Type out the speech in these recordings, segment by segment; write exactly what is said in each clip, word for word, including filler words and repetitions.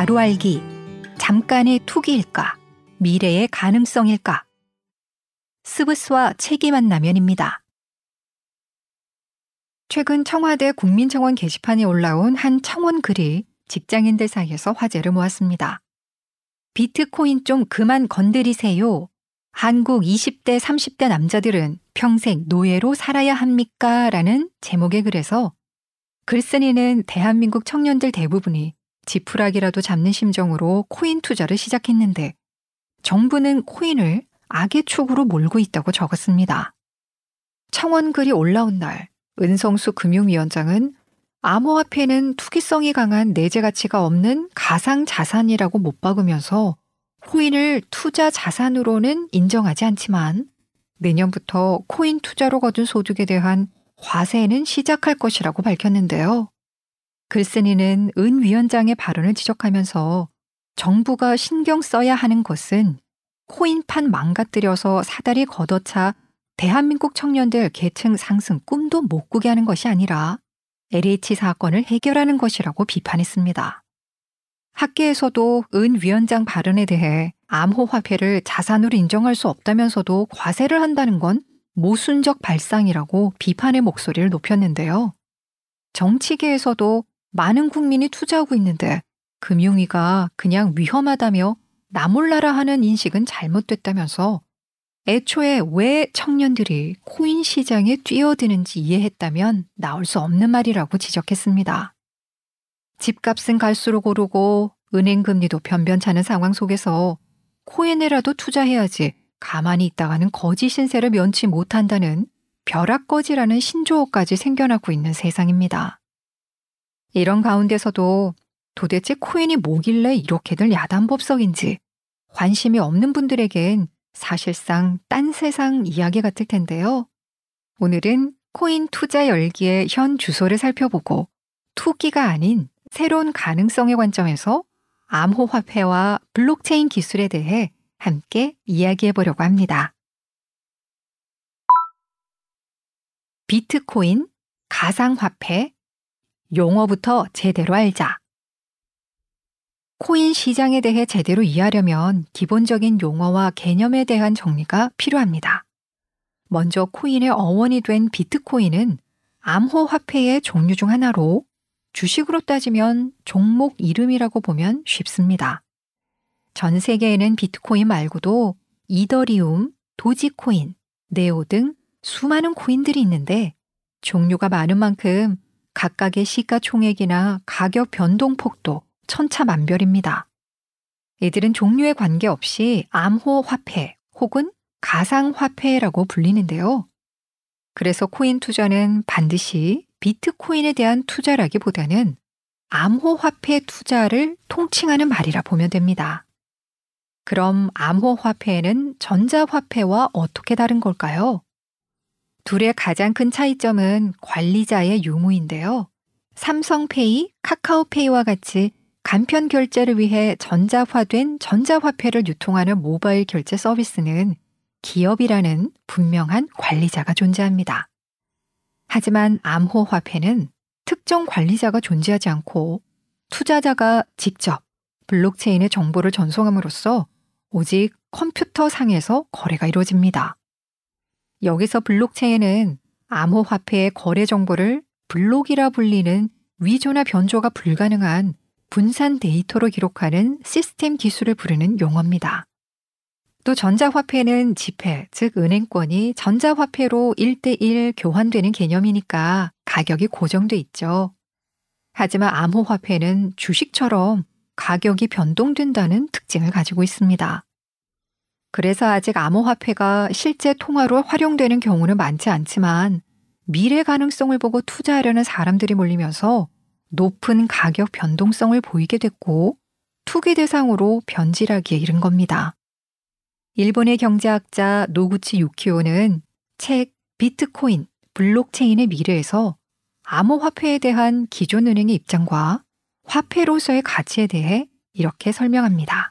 바로 알기, 잠깐의 투기일까, 미래의 가능성일까? 스브스와 책이 만나면입니다. 최근 청와대 국민청원 게시판에 올라온 한 청원 글이 직장인들 사이에서 화제를 모았습니다. 비트코인 좀 그만 건드리세요. 한국 이십 대, 삼십 대 남자들은 평생 노예로 살아야 합니까? 라는 제목의 글에서 글쓴이는 대한민국 청년들 대부분이 지푸라기라도 잡는 심정으로 코인 투자를 시작했는데 정부는 코인을 악의 축으로 몰고 있다고 적었습니다. 청원 글이 올라온 날 은성수 금융위원장은 암호화폐는 투기성이 강한 내재 가치가 없는 가상자산이라고 못 박으면서 코인을 투자 자산으로는 인정하지 않지만 내년부터 코인 투자로 거둔 소득에 대한 과세는 시작할 것이라고 밝혔는데요. 글쓴이는 은 위원장의 발언을 지적하면서 정부가 신경 써야 하는 것은 코인판 망가뜨려서 사다리 걷어차 대한민국 청년들 계층 상승 꿈도 못 꾸게 하는 것이 아니라 엘에이치 사건을 해결하는 것이라고 비판했습니다. 학계에서도 은 위원장 발언에 대해 암호화폐를 자산으로 인정할 수 없다면서도 과세를 한다는 건 모순적 발상이라고 비판의 목소리를 높였는데요. 정치계에서도 많은 국민이 투자하고 있는데 금융위가 그냥 위험하다며 나 몰라라 하는 인식은 잘못됐다면서 애초에 왜 청년들이 코인 시장에 뛰어드는지 이해했다면 나올 수 없는 말이라고 지적했습니다. 집값은 갈수록 오르고 은행 금리도 변변찮은 상황 속에서 코인에라도 투자해야지 가만히 있다가는 거지 신세를 면치 못한다는 벼락거지라는 신조어까지 생겨나고 있는 세상입니다. 이런 가운데서도 도대체 코인이 뭐길래 이렇게들 야단법석인지 관심이 없는 분들에겐 사실상 딴 세상 이야기 같을 텐데요. 오늘은 코인 투자 열기의 현 주소를 살펴보고 투기가 아닌 새로운 가능성의 관점에서 암호화폐와 블록체인 기술에 대해 함께 이야기해 보려고 합니다. 비트코인, 가상화폐, 용어부터 제대로 알자. 코인 시장에 대해 제대로 이해하려면 기본적인 용어와 개념에 대한 정리가 필요합니다. 먼저 코인의 어원이 된 비트코인은 암호화폐의 종류 중 하나로 주식으로 따지면 종목 이름이라고 보면 쉽습니다. 전 세계에는 비트코인 말고도 이더리움, 도지코인, 네오 등 수많은 코인들이 있는데 종류가 많은 만큼 각각의 시가총액이나 가격 변동폭도 천차만별입니다. 이들은 종류에 관계없이 암호화폐 혹은 가상화폐라고 불리는데요. 그래서 코인 투자는 반드시 비트코인에 대한 투자라기보다는 암호화폐 투자를 통칭하는 말이라 보면 됩니다. 그럼 암호화폐는 전자화폐와 어떻게 다른 걸까요? 둘의 가장 큰 차이점은 관리자의 유무인데요. 삼성페이, 카카오페이와 같이 간편 결제를 위해 전자화된 전자화폐를 유통하는 모바일 결제 서비스는 기업이라는 분명한 관리자가 존재합니다. 하지만 암호화폐는 특정 관리자가 존재하지 않고 투자자가 직접 블록체인의 정보를 전송함으로써 오직 컴퓨터 상에서 거래가 이루어집니다. 여기서 블록체인은 암호화폐의 거래 정보를 블록이라 불리는 위조나 변조가 불가능한 분산 데이터로 기록하는 시스템 기술을 부르는 용어입니다. 또 전자화폐는 지폐, 즉 은행권이 전자화폐로 일 대일 교환되는 개념이니까 가격이 고정돼 있죠. 하지만 암호화폐는 주식처럼 가격이 변동된다는 특징을 가지고 있습니다. 그래서 아직 암호화폐가 실제 통화로 활용되는 경우는 많지 않지만 미래 가능성을 보고 투자하려는 사람들이 몰리면서 높은 가격 변동성을 보이게 됐고 투기 대상으로 변질하기에 이른 겁니다. 일본의 경제학자 노구치 유키오는 책 비트코인, 블록체인의 미래에서 암호화폐에 대한 기존 은행의 입장과 화폐로서의 가치에 대해 이렇게 설명합니다.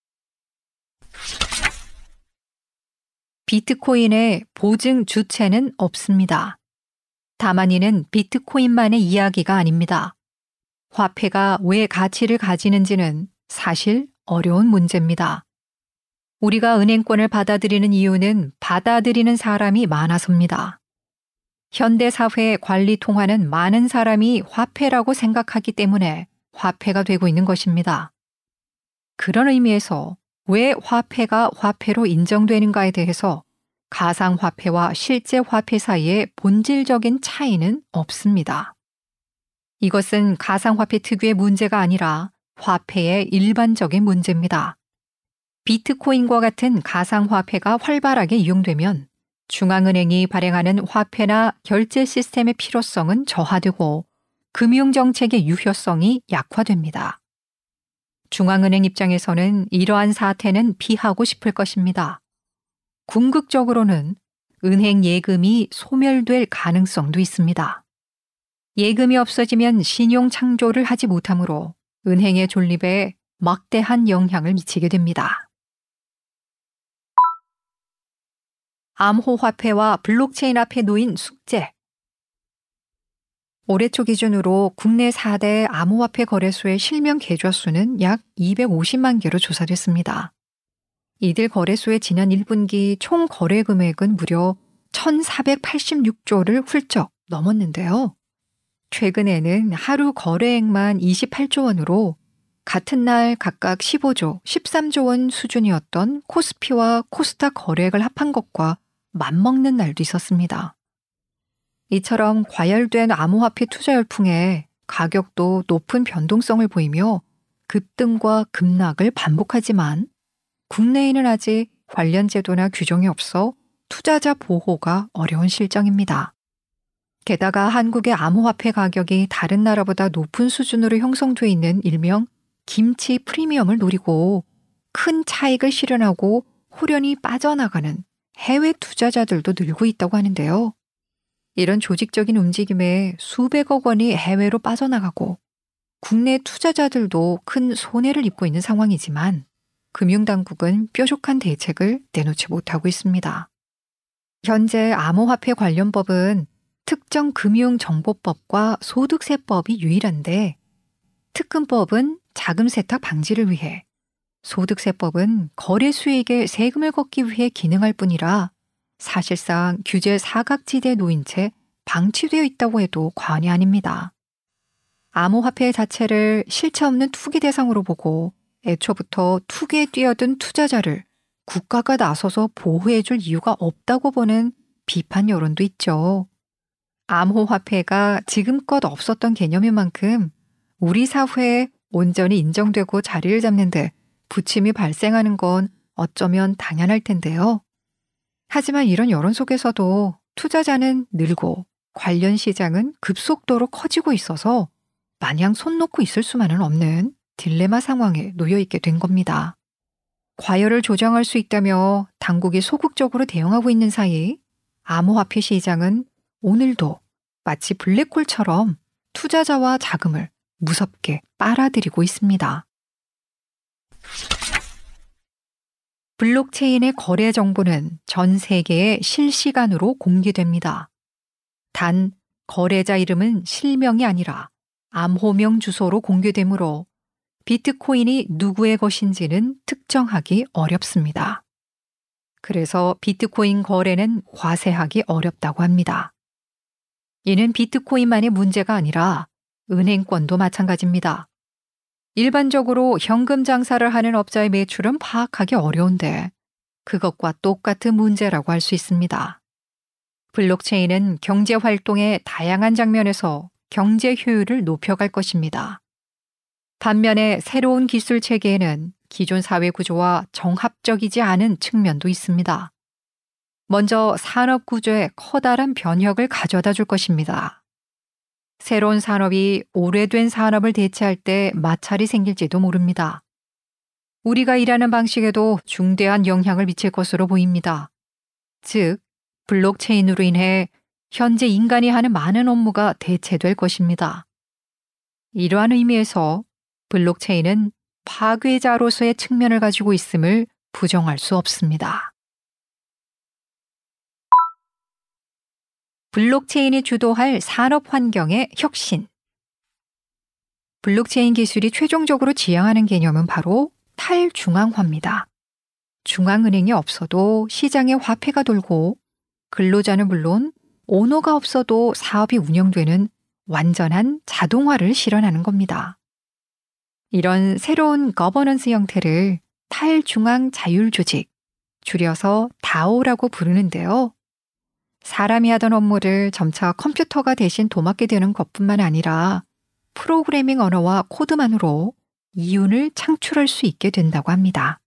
비트코인의 보증 주체는 없습니다. 다만 이는 비트코인만의 이야기가 아닙니다. 화폐가 왜 가치를 가지는지는 사실 어려운 문제입니다. 우리가 은행권을 받아들이는 이유는 받아들이는 사람이 많아서입니다. 현대사회의 관리 통화는 많은 사람이 화폐라고 생각하기 때문에 화폐가 되고 있는 것입니다. 그런 의미에서 왜 화폐가 화폐로 인정되는가에 대해서 가상화폐와 실제 화폐 사이에 본질적인 차이는 없습니다. 이것은 가상화폐 특유의 문제가 아니라 화폐의 일반적인 문제입니다. 비트코인과 같은 가상화폐가 활발하게 이용되면 중앙은행이 발행하는 화폐나 결제 시스템의 필요성은 저하되고 금융정책의 유효성이 약화됩니다. 중앙은행 입장에서는 이러한 사태는 피하고 싶을 것입니다. 궁극적으로는 은행 예금이 소멸될 가능성도 있습니다. 예금이 없어지면 신용 창조를 하지 못하므로 은행의 존립에 막대한 영향을 미치게 됩니다. 암호화폐와 블록체인 앞에 놓인 숙제. 올해 초 기준으로 국내 사 대 암호화폐 거래소의 실명 계좌 수는 약 이백오십만 개로 조사됐습니다. 이들 거래소의 지난 일 분기 총 거래 금액은 무려 천사백팔십육 조를 훌쩍 넘었는데요. 최근에는 하루 거래액만 이십팔 조 원으로 같은 날 각각 십오 조, 십삼 조 원 수준이었던 코스피와 코스닥 거래액을 합한 것과 맞먹는 날도 있었습니다. 이처럼 과열된 암호화폐 투자 열풍에 가격도 높은 변동성을 보이며 급등과 급락을 반복하지만 국내에는 아직 관련 제도나 규정이 없어 투자자 보호가 어려운 실정입니다. 게다가 한국의 암호화폐 가격이 다른 나라보다 높은 수준으로 형성돼 있는 일명 김치 프리미엄을 노리고 큰 차익을 실현하고 호련히 빠져나가는 해외 투자자들도 늘고 있다고 하는데요. 이런 조직적인 움직임에 수백억 원이 해외로 빠져나가고 국내 투자자들도 큰 손해를 입고 있는 상황이지만 금융당국은 뾰족한 대책을 내놓지 못하고 있습니다. 현재 암호화폐 관련 법은 특정 금융정보법과 소득세법이 유일한데 특근법은 자금 세탁 방지를 위해, 소득세법은 거래 수익에 세금을 걷기 위해 기능할 뿐이라 사실상 규제 사각지대에 놓인 채 방치되어 있다고 해도 과언이 아닙니다. 암호화폐 자체를 실체 없는 투기 대상으로 보고 애초부터 투기에 뛰어든 투자자를 국가가 나서서 보호해줄 이유가 없다고 보는 비판 여론도 있죠. 암호화폐가 지금껏 없었던 개념인 만큼 우리 사회에 온전히 인정되고 자리를 잡는 데 부침이 발생하는 건 어쩌면 당연할 텐데요. 하지만 이런 여론 속에서도 투자자는 늘고 관련 시장은 급속도로 커지고 있어서 마냥 손 놓고 있을 수만은 없는 딜레마 상황에 놓여 있게 된 겁니다. 과열을 조정할 수 있다며 당국이 소극적으로 대응하고 있는 사이 암호화폐 시장은 오늘도 마치 블랙홀처럼 투자자와 자금을 무섭게 빨아들이고 있습니다. 블록체인의 거래 정보는 전 세계에 실시간으로 공개됩니다. 단, 거래자 이름은 실명이 아니라 암호명 주소로 공개되므로 비트코인이 누구의 것인지는 특정하기 어렵습니다. 그래서 비트코인 거래는 과세하기 어렵다고 합니다. 이는 비트코인만의 문제가 아니라 은행권도 마찬가지입니다. 일반적으로 현금 장사를 하는 업자의 매출은 파악하기 어려운데 그것과 똑같은 문제라고 할 수 있습니다. 블록체인은 경제 활동의 다양한 장면에서 경제 효율을 높여갈 것입니다. 반면에 새로운 기술 체계에는 기존 사회 구조와 정합적이지 않은 측면도 있습니다. 먼저 산업 구조에 커다란 변혁을 가져다 줄 것입니다. 새로운 산업이 오래된 산업을 대체할 때 마찰이 생길지도 모릅니다. 우리가 일하는 방식에도 중대한 영향을 미칠 것으로 보입니다. 즉, 블록체인으로 인해 현재 인간이 하는 많은 업무가 대체될 것입니다. 이러한 의미에서 블록체인은 파괴자로서의 측면을 가지고 있음을 부정할 수 없습니다. 블록체인이 주도할 산업 환경의 혁신. 블록체인 기술이 최종적으로 지향하는 개념은 바로 탈중앙화입니다. 중앙은행이 없어도 시장에 화폐가 돌고 근로자는 물론 오너가 없어도 사업이 운영되는 완전한 자동화를 실현하는 겁니다. 이런 새로운 거버넌스 형태를 탈중앙 자율조직, 줄여서 다오라고 부르는데요. 사람이 하던 업무를 점차 컴퓨터가 대신 도맡게 되는 것뿐만 아니라 프로그래밍 언어와 코드만으로 이윤을 창출할 수 있게 된다고 합니다.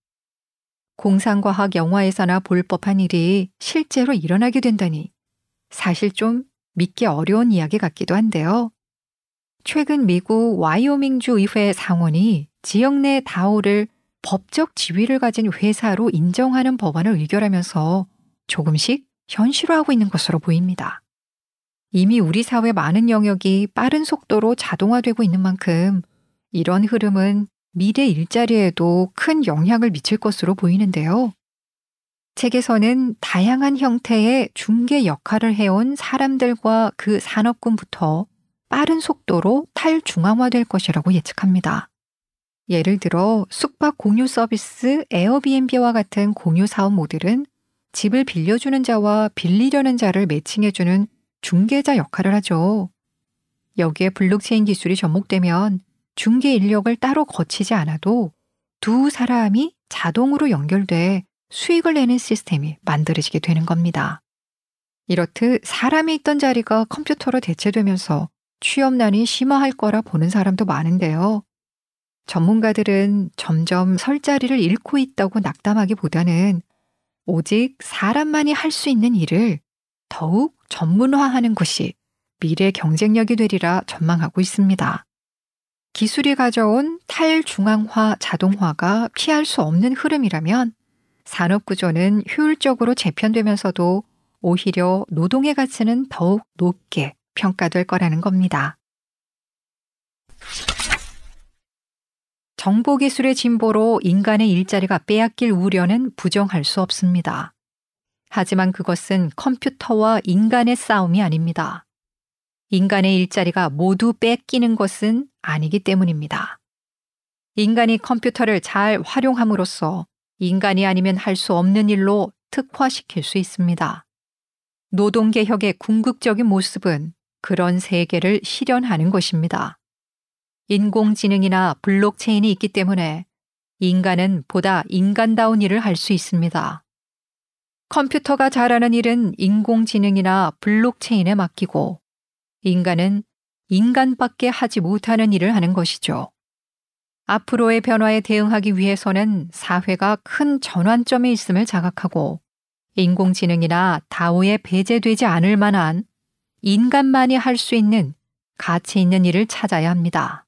공상과학 영화에서나 볼 법한 일이 실제로 일어나게 된다니 사실 좀 믿기 어려운 이야기 같기도 한데요. 최근 미국 와이오밍주 의회 상원이 지역 내 다오를 법적 지위를 가진 회사로 인정하는 법안을 의결하면서 조금씩 현실화하고 있는 것으로 보입니다. 이미 우리 사회 많은 영역이 빠른 속도로 자동화되고 있는 만큼 이런 흐름은 미래 일자리에도 큰 영향을 미칠 것으로 보이는데요. 책에서는 다양한 형태의 중개 역할을 해온 사람들과 그 산업군부터 빠른 속도로 탈중앙화될 것이라고 예측합니다. 예를 들어 숙박 공유 서비스 에어비앤비와 같은 공유 사업 모델은 집을 빌려주는 자와 빌리려는 자를 매칭해주는 중개자 역할을 하죠. 여기에 블록체인 기술이 접목되면 중개 인력을 따로 거치지 않아도 두 사람이 자동으로 연결돼 수익을 내는 시스템이 만들어지게 되는 겁니다. 이렇듯 사람이 있던 자리가 컴퓨터로 대체되면서 취업난이 심화할 거라 보는 사람도 많은데요. 전문가들은 점점 설 자리를 잃고 있다고 낙담하기보다는 오직 사람만이 할 수 있는 일을 더욱 전문화하는 것이 미래 경쟁력이 되리라 전망하고 있습니다. 기술이 가져온 탈중앙화 자동화가 피할 수 없는 흐름이라면 산업구조는 효율적으로 재편되면서도 오히려 노동의 가치는 더욱 높게 평가될 거라는 겁니다. 정보기술의 진보로 인간의 일자리가 빼앗길 우려는 부정할 수 없습니다. 하지만 그것은 컴퓨터와 인간의 싸움이 아닙니다. 인간의 일자리가 모두 뺏기는 것은 아니기 때문입니다. 인간이 컴퓨터를 잘 활용함으로써 인간이 아니면 할 수 없는 일로 특화시킬 수 있습니다. 노동개혁의 궁극적인 모습은 그런 세계를 실현하는 것입니다. 인공지능이나 블록체인이 있기 때문에 인간은 보다 인간다운 일을 할 수 있습니다. 컴퓨터가 잘하는 일은 인공지능이나 블록체인에 맡기고 인간은 인간밖에 하지 못하는 일을 하는 것이죠. 앞으로의 변화에 대응하기 위해서는 사회가 큰 전환점에 있음을 자각하고 인공지능이나 다오에 배제되지 않을 만한 인간만이 할 수 있는 가치 있는 일을 찾아야 합니다.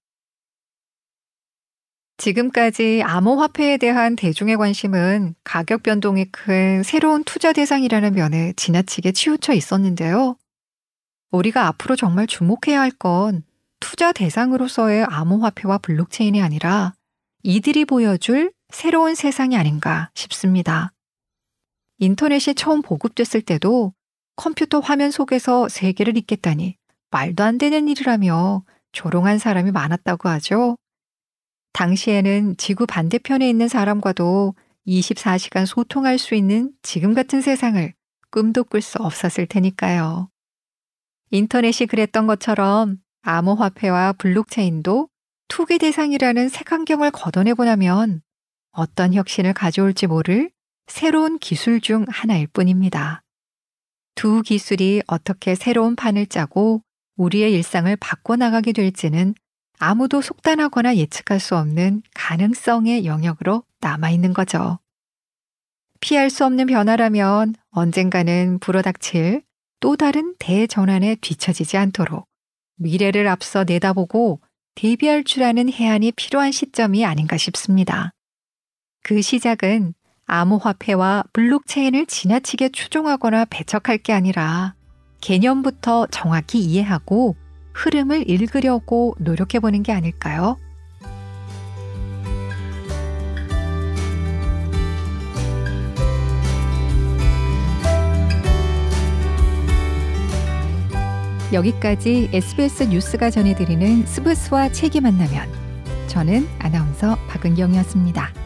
지금까지 암호화폐에 대한 대중의 관심은 가격 변동이 큰 새로운 투자 대상이라는 면에 지나치게 치우쳐 있었는데요. 우리가 앞으로 정말 주목해야 할 건 투자 대상으로서의 암호화폐와 블록체인이 아니라 이들이 보여줄 새로운 세상이 아닌가 싶습니다. 인터넷이 처음 보급됐을 때도 컴퓨터 화면 속에서 세계를 잇겠다니 말도 안 되는 일이라며 조롱한 사람이 많았다고 하죠. 당시에는 지구 반대편에 있는 사람과도 이십사 시간 소통할 수 있는 지금 같은 세상을 꿈도 꿀 수 없었을 테니까요. 인터넷이 그랬던 것처럼 암호화폐와 블록체인도 투기 대상이라는 색안경을 걷어내고 나면 어떤 혁신을 가져올지 모를 새로운 기술 중 하나일 뿐입니다. 두 기술이 어떻게 새로운 판을 짜고 우리의 일상을 바꿔나가게 될지는 아무도 속단하거나 예측할 수 없는 가능성의 영역으로 남아있는 거죠. 피할 수 없는 변화라면 언젠가는 불어닥칠 또 다른 대전환에 뒤처지지 않도록 미래를 앞서 내다보고 대비할 줄 아는 해안이 필요한 시점이 아닌가 싶습니다. 그 시작은 암호화폐와 블록체인을 지나치게 추종하거나 배척할 게 아니라 개념부터 정확히 이해하고 흐름을 읽으려고 노력해보는 게 아닐까요? 여기까지 에스비에스 뉴스가 전해드리는 스브스와 책이 만나면 저는 아나운서 박은경이었습니다.